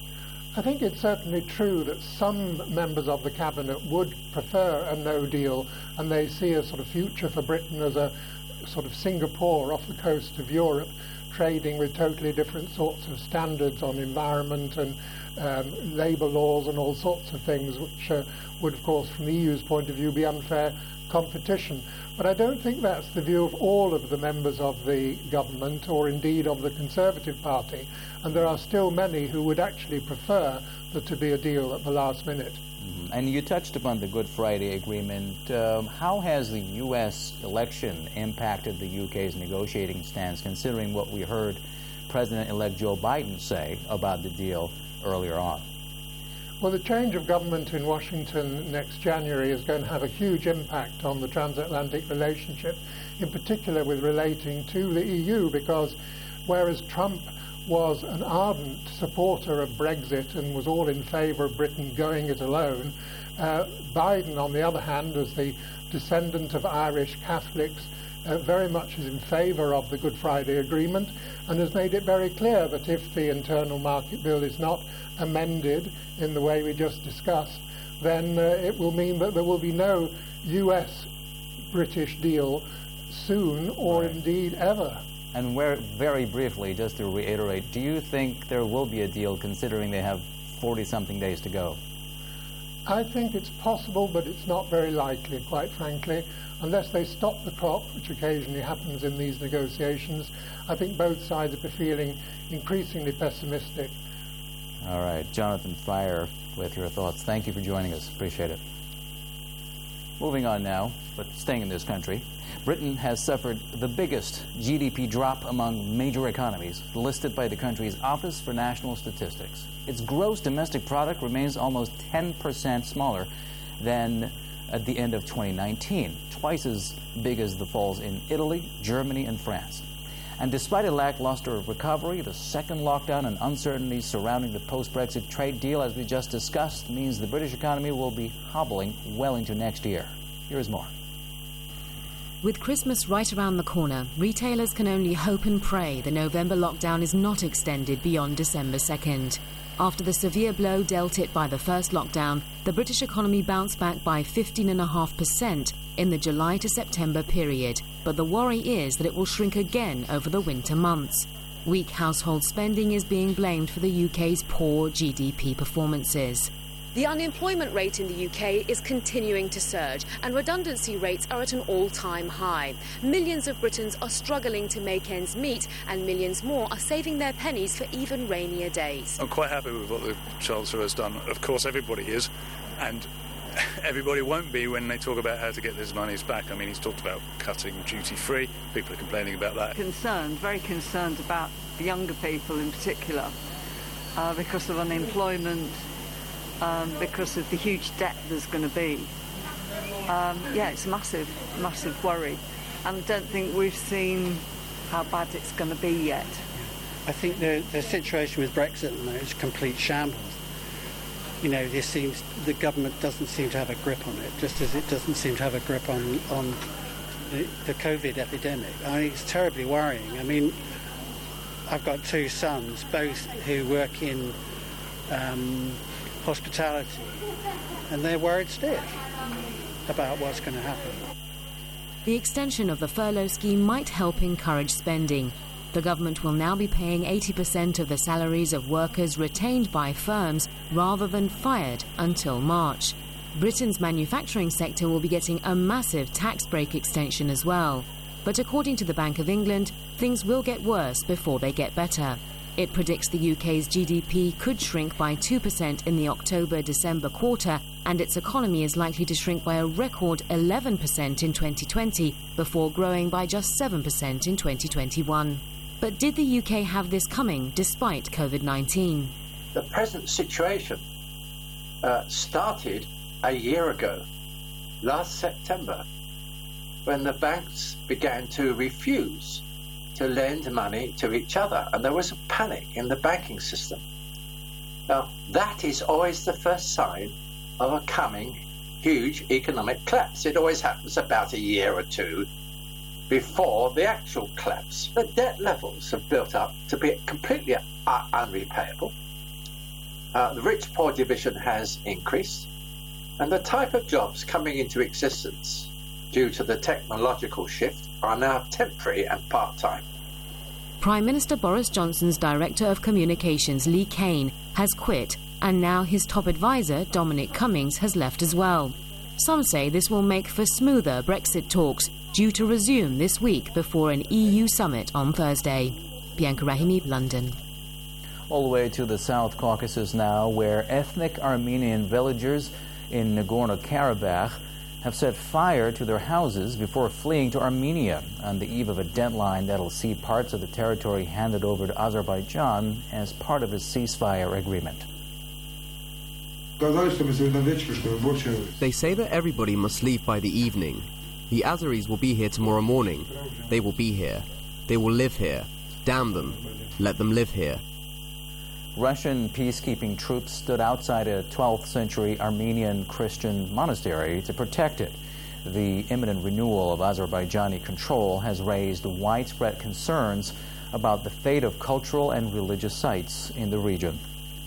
I think it's certainly true that some members of the cabinet would prefer a no deal, and they see a sort of future for Britain as a sort of Singapore off the coast of Europe, trading with totally different sorts of standards on environment and um, labour laws and all sorts of things, which uh, would, of course, from the E U's point of view, be unfair competition. But I don't think that's the view of all of the members of the government, or indeed of the Conservative Party, and there are still many who would actually prefer there to be a deal at the last minute. Mm-hmm. And you touched upon the Good Friday Agreement. Um, how has the U S election impacted the U K's negotiating stance, considering what we heard President-elect Joe Biden say about the deal earlier on? Well, the change of government in Washington next January is going to have a huge impact on the transatlantic relationship, in particular with relating to the E U, because whereas Trump was an ardent supporter of Brexit and was all in favour of Britain going it alone, uh, Biden, on the other hand, as the descendant of Irish Catholics, uh, very much is in favour of the Good Friday Agreement and has made it very clear that if the internal market bill is not amended in the way we just discussed, then uh, it will mean that there will be no U S British deal soon or right. indeed ever. And where, very briefly, just to reiterate, do you think there will be a deal considering they have forty-something days to go? I think it's possible, but it's not very likely, quite frankly. Unless they stop the clock, which occasionally happens in these negotiations, I think both sides are feeling increasingly pessimistic. All right. Jonathan Fryer with your thoughts. Thank you for joining us. Appreciate it. Moving on now, but staying in this country. Britain has suffered the biggest G D P drop among major economies, listed by the country's Office for National Statistics. Its gross domestic product remains almost ten percent smaller than at the end of twenty nineteen, twice as big as the falls in Italy, Germany, and France. And despite a lackluster recovery, the second lockdown and uncertainties surrounding the post-Brexit trade deal, as we just discussed, means the British economy will be hobbling well into next year. Here's more. With Christmas right around the corner, retailers can only hope and pray the November lockdown is not extended beyond December second. After the severe blow dealt it by the first lockdown, the British economy bounced back by fifteen point five percent in the July to September period, but the worry is that it will shrink again over the winter months. Weak household spending is being blamed for the U K's poor G D P performances. The unemployment rate in the U K is continuing to surge, and redundancy rates are at an all-time high. Millions of Britons are struggling to make ends meet, and millions more are saving their pennies for even rainier days. I'm quite happy with what the Chancellor has done. Of course, everybody is, and everybody won't be when they talk about how to get these monies back. I mean, he's talked about cutting duty-free. People are complaining about that. Concerned, very concerned about the younger people in particular, uh, because of unemployment, Um, because of the huge debt there's going to be. Um, yeah, it's a massive, massive worry. And I don't think we've seen how bad it's going to be yet. I think the, the situation with Brexit is complete shambles. You know, this seems, the government doesn't seem to have a grip on it, just as it doesn't seem to have a grip on, on the, the COVID epidemic. I mean, it's terribly worrying. I mean, I've got two sons, both who work in Um, hospitality, and they're worried stiff about what's going to happen. The extension of the furlough scheme might help encourage spending. The government will now be paying eighty percent of the salaries of workers retained by firms rather than fired until March. Britain's manufacturing sector will be getting a massive tax break extension as well. But according to the Bank of England, things will get worse before they get better. It predicts the U K's G D P could shrink by two percent in the October-December quarter, and its economy is likely to shrink by a record eleven percent in twenty twenty, before growing by just seven percent in twenty twenty-one. But did the U K have this coming despite COVID nineteen? The present situation uh, started a year ago, last September, when the banks began to refuse to lend money to each other, and there was a panic in the banking system. Now, that is always the first sign of a coming huge economic collapse. It always happens about a year or two before the actual collapse. The debt levels have built up to be completely uh, unrepayable. Uh, the rich-poor division has increased, and the type of jobs coming into existence due to the technological shift are now temporary and part-time. Prime Minister Boris Johnson's Director of Communications, Lee Cain, has quit, and now his top advisor, Dominic Cummings, has left as well. Some say this will make for smoother Brexit talks, due to resume this week before an E U summit on Thursday. Bianca Rahimi, London. All the way to the South Caucasus now, where ethnic Armenian villagers in Nagorno-Karabakh have set fire to their houses before fleeing to Armenia on the eve of a deadline that'll see parts of the territory handed over to Azerbaijan as part of a ceasefire agreement. They say that everybody must leave by the evening. The Azeris will be here tomorrow morning. They will be here. They will live here. Damn them. Let them live here. Russian peacekeeping troops stood outside a twelfth century Armenian Christian monastery to protect it. The imminent renewal of Azerbaijani control has raised widespread concerns about the fate of cultural and religious sites in the region.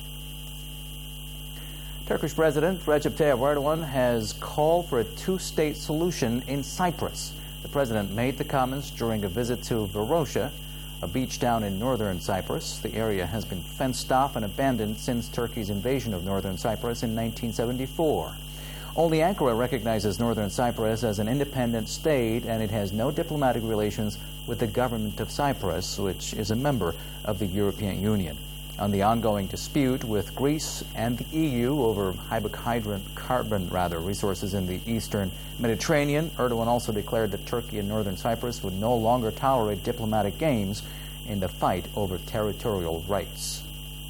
Turkish President Recep Tayyip Erdogan has called for a two-state solution in Cyprus. The president made the comments during a visit to Varosha, a beach town in northern Cyprus. The area has been fenced off and abandoned since Turkey's invasion of northern Cyprus in nineteen seventy-four. Only Ankara recognizes northern Cyprus as an independent state, and it has no diplomatic relations with the government of Cyprus, which is a member of the European Union. On the ongoing dispute with Greece and the E U over hydrocarbon rather resources in the eastern Mediterranean, Erdogan also declared that Turkey and northern Cyprus would no longer tolerate diplomatic games in the fight over territorial rights.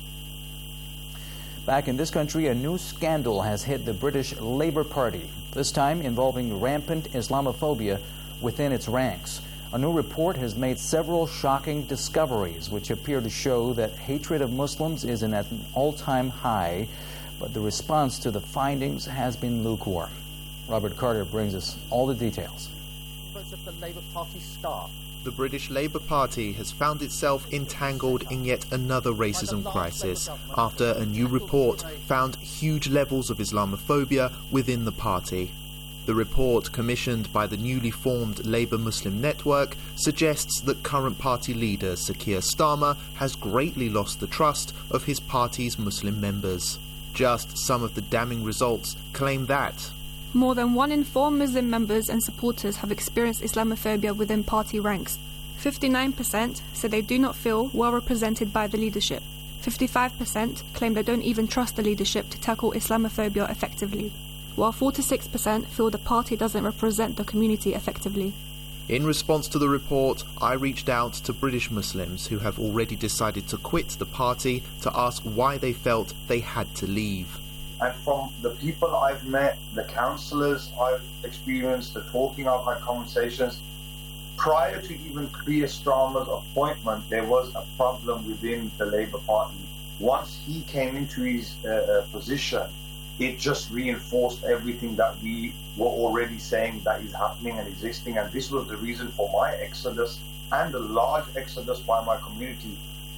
Back in this country, a new scandal has hit the British Labour Party, this time involving rampant Islamophobia within its ranks. A new report has made several shocking discoveries which appear to show that hatred of Muslims is at an all-time high, but the response to the findings has been lukewarm. Robert Carter brings us all the details. Of the Labour Party staff. The British Labour Party has found itself entangled in yet another racism crisis after a new report found huge levels of Islamophobia within the party. The report, commissioned by the newly formed Labour Muslim Network, suggests that current party leader Sir Keir Starmer has greatly lost the trust of his party's Muslim members. Just some of the damning results claim that more than one in four Muslim members and supporters have experienced Islamophobia within party ranks. fifty-nine percent say they do not feel well represented by the leadership. fifty-five percent claim they don't even trust the leadership to tackle Islamophobia effectively, while forty-six percent feel the party doesn't represent the community effectively. In response to the report, I reached out to British Muslims who have already decided to quit the party to ask why they felt they had to leave. And from the people I've met, the councillors I've experienced, the talking I've had conversations, prior to even Keir Starmer's appointment, there was a problem within the Labour Party. Once he came into his uh, position, it just reinforced everything that we were already saying that is happening and existing. And this was the reason for my exodus and a large exodus by my community.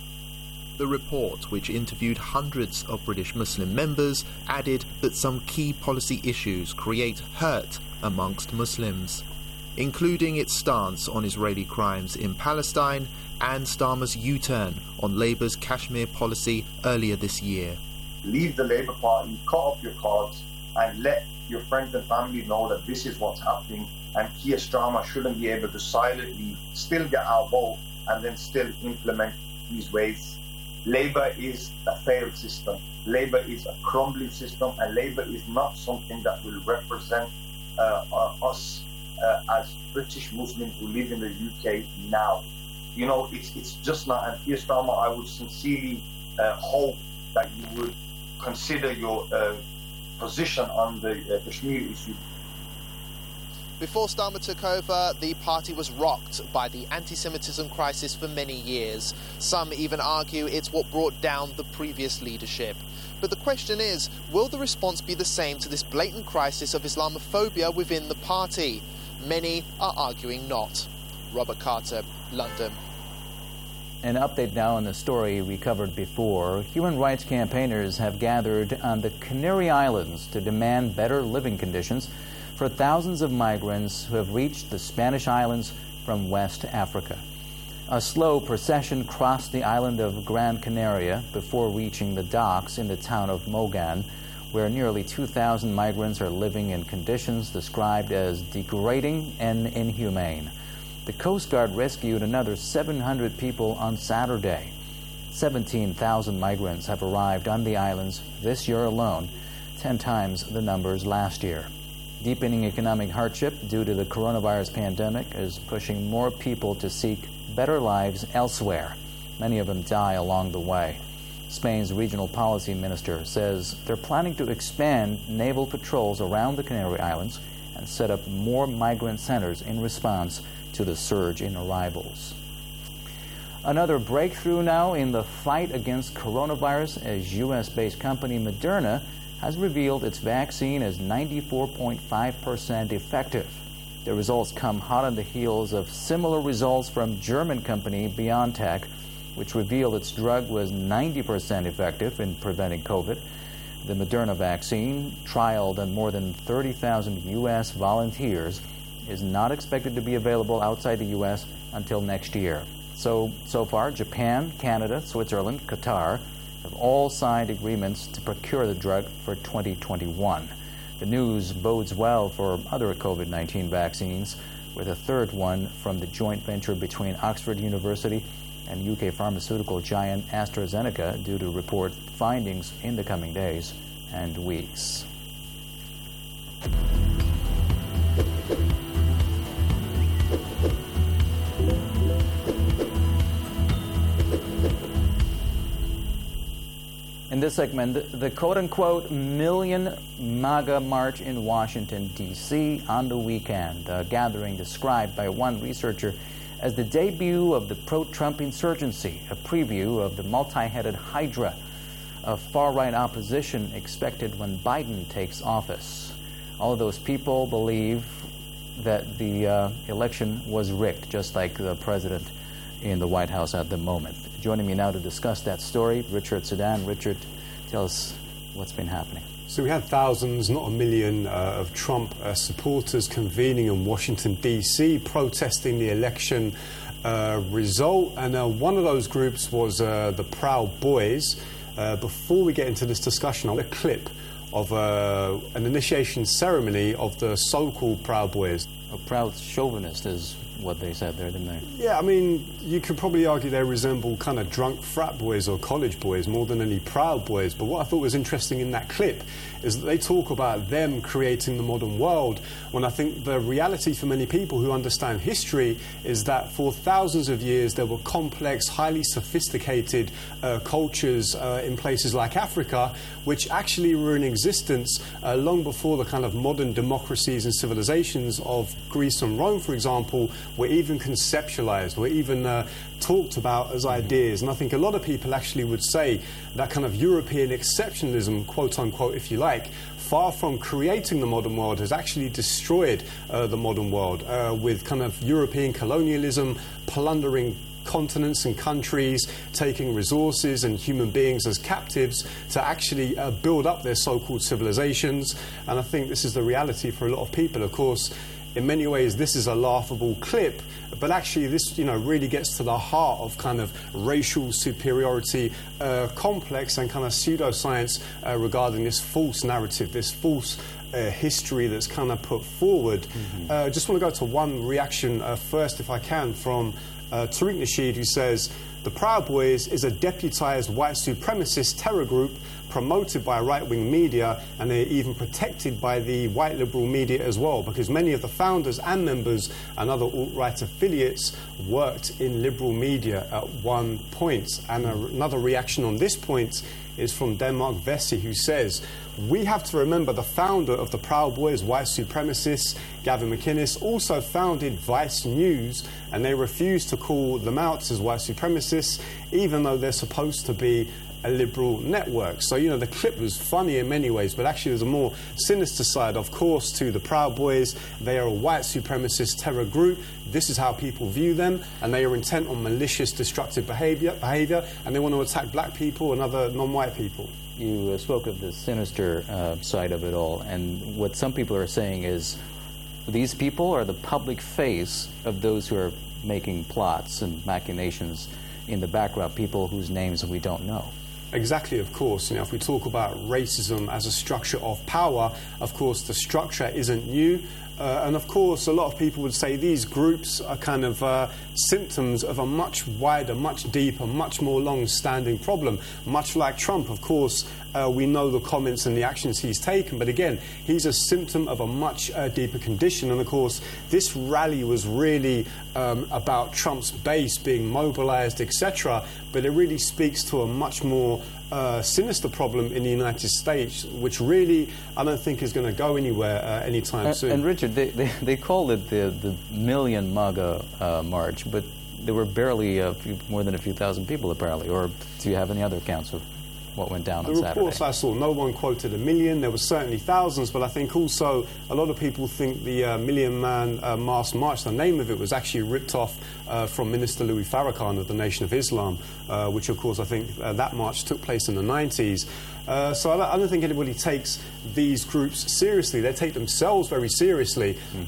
The report, which interviewed hundreds of British Muslim members, added that some key policy issues create hurt amongst Muslims, including its stance on Israeli crimes in Palestine and Starmer's U-turn on Labour's Kashmir policy earlier this year. Leave the Labour Party, cut off your cards, and let your friends and family know that this is what's happening, and Keir Starmer shouldn't be able to silently still get our vote and then still implement these ways. Labour is a failed system. Labour is a crumbling system, and Labour is not something that will represent uh, uh, us uh, as British Muslims who live in the U K now. You know, it's it's just not. And Keir Starmer, I would sincerely uh, hope that you would consider your uh, position on the uh, Kashmir issue. Before Starmer took over, the party was rocked by the anti-Semitism crisis for many years. Some even argue it's what brought down the previous leadership. But the question is, will the response be the same to this blatant crisis of Islamophobia within the party? Many are arguing not. Robert Carter, London. An update now on the story we covered before. Human rights campaigners have gathered on the Canary Islands to demand better living conditions for thousands of migrants who have reached the Spanish islands from West Africa. A slow procession crossed the island of Gran Canaria before reaching the docks in the town of Mogan, where nearly two thousand migrants are living in conditions described as degrading and inhumane. The Coast Guard rescued another seven hundred people on Saturday. seventeen thousand migrants have arrived on the islands this year alone, ten times the numbers last year. Deepening economic hardship due to the coronavirus pandemic is pushing more people to seek better lives elsewhere. Many of them die along the way. Spain's regional policy minister says they're planning to expand naval patrols around the Canary Islands and set up more migrant centers in response to the surge in arrivals. Another breakthrough now in the fight against coronavirus as U S-based company Moderna has revealed its vaccine is ninety-four point five percent effective. The results come hot on the heels of similar results from German company BioNTech, which revealed its drug was ninety percent effective in preventing COVID. The Moderna vaccine, trialed on more than thirty thousand U S volunteers, is not expected to be available outside the U S until next year. So, so far, Japan, Canada, Switzerland, Qatar have all signed agreements to procure the drug for twenty twenty-one. The news bodes well for other COVID nineteen vaccines, with a third one from the joint venture between Oxford University and U K pharmaceutical giant AstraZeneca due to report findings in the coming days and weeks. In this segment, the quote-unquote million MAGA march in Washington, D C on the weekend, a gathering described by one researcher as the debut of the pro-Trump insurgency, a preview of the multi-headed hydra of far-right opposition expected when Biden takes office. All of those people believe that the uh, election was rigged, just like the president in the White House at the moment. Joining me now to discuss that story, Richard Sedan. Richard, tell us what's been happening. So we had thousands, not a million, uh, of Trump uh, supporters convening in Washington, D C, protesting the election uh, result. And uh, one of those groups was uh, the Proud Boys. Uh, before we get into this discussion, I want a clip of uh, an initiation ceremony of the so-called Proud Boys. A proud chauvinist is what they said there, didn't they? Yeah, I mean, you could probably argue they resemble kind of drunk frat boys or college boys more than any Proud Boys. But what I thought was interesting in that clip is that they talk about them creating the modern world, when I think the reality for many people who understand history is that for thousands of years there were complex, highly sophisticated uh, cultures uh, in places like Africa, which actually were in existence uh, long before the kind of modern democracies and civilizations of Greece and Rome, for example, were even conceptualized, were even uh, talked about as ideas. And I think a lot of people actually would say that kind of European exceptionalism, quote unquote, if you like, far from creating the modern world, has actually destroyed uh, the modern world uh, with kind of European colonialism, plundering continents and countries, taking resources and human beings as captives to actually uh, build up their so-called civilizations. And I think this is the reality for a lot of people. Of course, in many ways, this is a laughable clip, but actually this, you know, really gets to the heart of kind of racial superiority uh, complex and kind of pseudoscience uh, regarding this false narrative, this false uh, history that's kind of put forward. Mm-hmm. uh, just want to go to one reaction uh, first, if I can, from uh, Tariq Nasheed, who says, "The Proud Boys is a deputized white supremacist terror group promoted by right-wing media, and they're even protected by the white liberal media as well, because many of the founders and members and other alt-right affiliates worked in liberal media at one point." And a, another reaction on this point is from Denmark Vesey, who says, "We have to remember the founder of the Proud Boys, white supremacists, Gavin McInnes, also founded Vice News, and they refused to call them out as white supremacists, even though they're supposed to be a liberal network." So, you know, the clip was funny in many ways, but actually there's a more sinister side, of course, to the Proud Boys. They are a white supremacist terror group. This is how people view them, and they are intent on malicious, destructive behavior, behavior and they want to attack black people and other non-white people. You uh, spoke of the sinister uh, side of it all, and what some people are saying is These people are the public face of those who are making plots and machinations in the background, people whose names we don't know. Exactly, of course. You know, if we talk about racism as a structure of power, of course, the structure isn't new. Uh, and of course, a lot of people would say these groups are kind of uh, symptoms of a much wider, much deeper, much more long-standing problem. Much like Trump, of course, uh, we know the comments and the actions he's taken, but again, he's a symptom of a much uh, deeper condition. And of course, this rally was really um, about Trump's base being mobilized, et cetera, but it really speaks to a much more Uh, sinister problem in the United States, which really I don't think is going to go anywhere uh, anytime and, soon. And Richard, they, they, they called it the, the Million MAGA uh, March, but there were barely a few, more than a few thousand people apparently. Or do you have any other accounts of what went down the on Saturday? The reports I saw, no one quoted a million. There were certainly thousands, but I think also a lot of people think the uh, Million Man uh, Mass March, the name of it was actually ripped off uh, from Minister Louis Farrakhan of the Nation of Islam, uh, which of course I think uh, that march took place in the nineties. Uh, so I don't, I don't think anybody takes these groups seriously. They take themselves very seriously. Mm.